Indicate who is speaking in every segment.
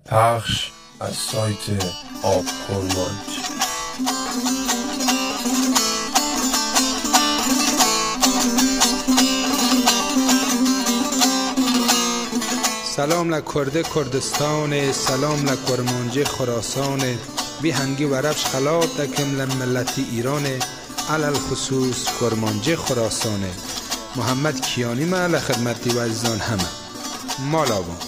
Speaker 1: پخش از سایت آب کرمانج.
Speaker 2: سلام لکرده کردستان، سلام لکرمانج خراسان، بی هنگی و رفش خلاب دکم لملتی ایران، علل خصوص کرمانج خراسان. محمد کیانی ما لخدمتی و عزیزان همه مالابان.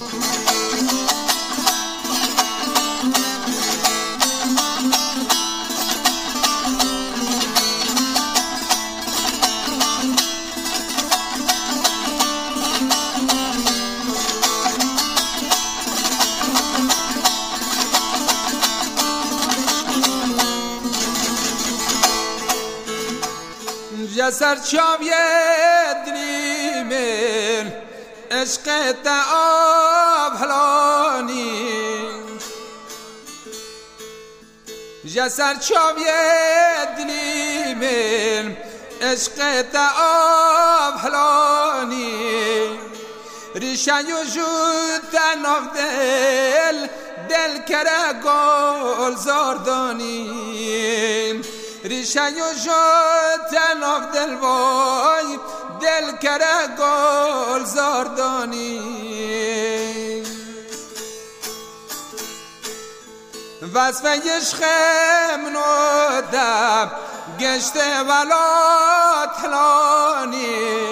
Speaker 3: جسر چاوید نیمن عشق تعاب هلانی، جسر چاوید نیمن عشق تعاب هلانی، ریشه یوجود تناف دل کره گل زاردانی، ریشه یوجود تناف دل وای دل کره گل زاردانی. وصف عشقم نودم گشته ولا تلانی،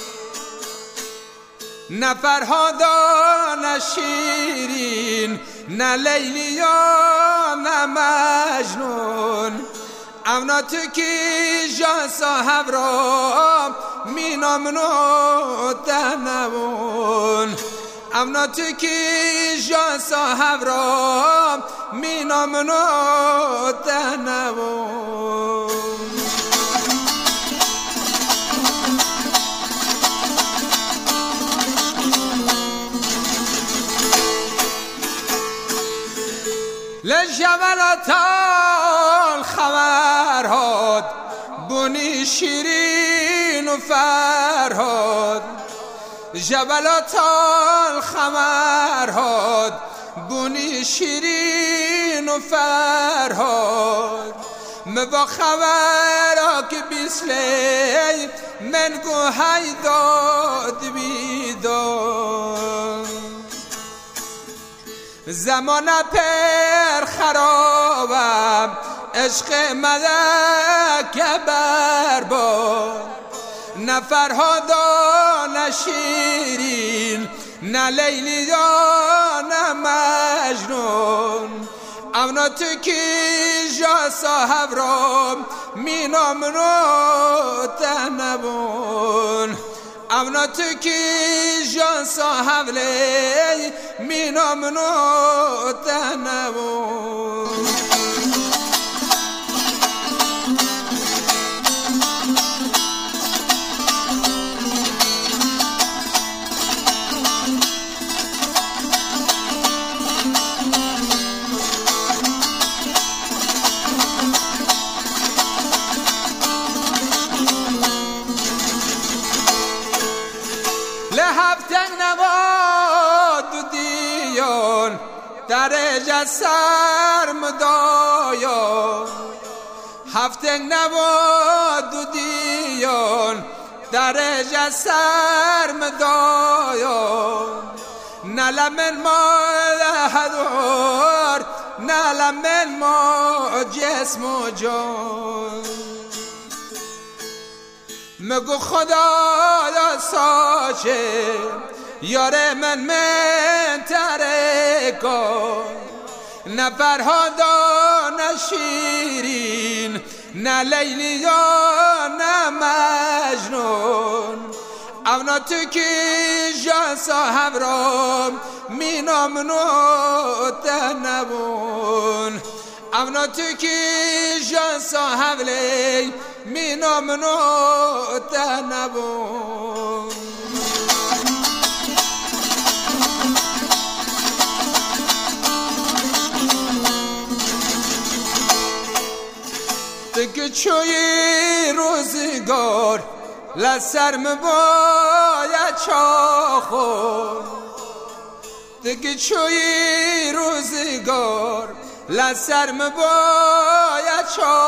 Speaker 3: نه فرهادا نه شیرین نه لیلیا نه مجنون، اونا تو کی جان صاحب را مینا منو تنبون، اونا تو کی جان صاحب را مینا منو تنبون. لجبلات الخبرهاد بونی شیرین و فرهاد، جبلات الخبرهاد بونی شیرین و فرهاد، مبا خبرها که بیسلی من گو هیداد بیداد. زمان پر خرابم عشق ملک برباد، نه فرهادا نه شیرین نه لیلیا نه مجنون، اونا تو کی جا صاحب را مینا منو تنبون، اونا تو کی جان صاحب لی مینا منو تنبون. لهفتن نواد و دیان درجه سرمدایان، هفتن نواد و دیان درجه سرمدایان، نلمن ما لحدار نلمن ما جسم و جان، مگو خدا ساشه یار من ترکان، نه فرهادا نه شیرین نه لیلیا نه مجنون، اونا تو کی جان صاحب را مینا منو تنبون، اونا تو کی جان صاحب لی مینا منو تنبون. دیگه چوی روزگار لسر مباید چاخون، دیگه چوی روز روزگار لسرم باید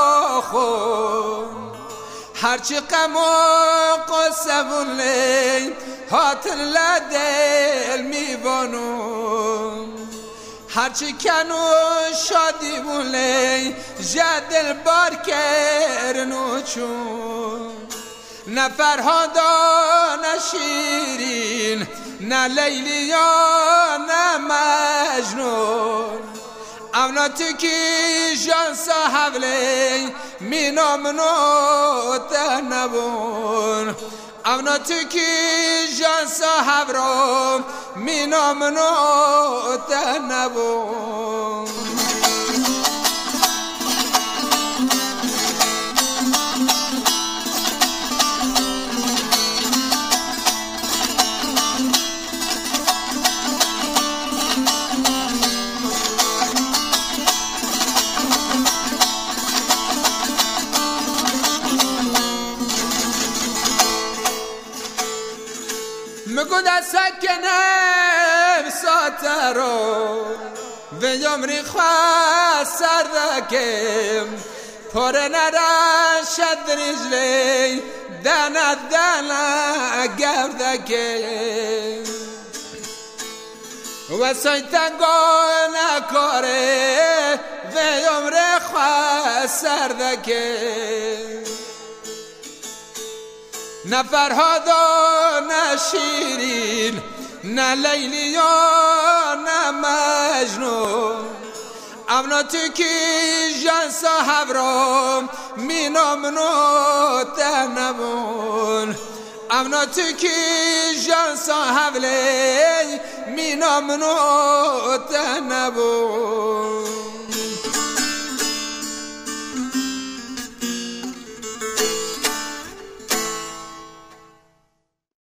Speaker 3: چاخون هرچی غم و قصه بولی هاتن لدل میبانون هرچی کنو شادی بولی جدل بار کرنو چون نه فرهادا نه شیرین نه لیلیا نه مجنون اونا تکی جان صاحب لی مینا منو تنبون اونا تکی جان صاحب رو مینا منو تنبون مگو دستکنم ساترو و یمری خواه سردکم پر نرشد رجلی دانا دانا گردکم و سایتنگو نکاره و یمری خواه سردکم نه فرهادا نه شیرین نه لیلیا نه مجنون اونا تکی جان صاحب را مینا منو تنبون اونا تکی جان صاحب لی مینا منو تنبون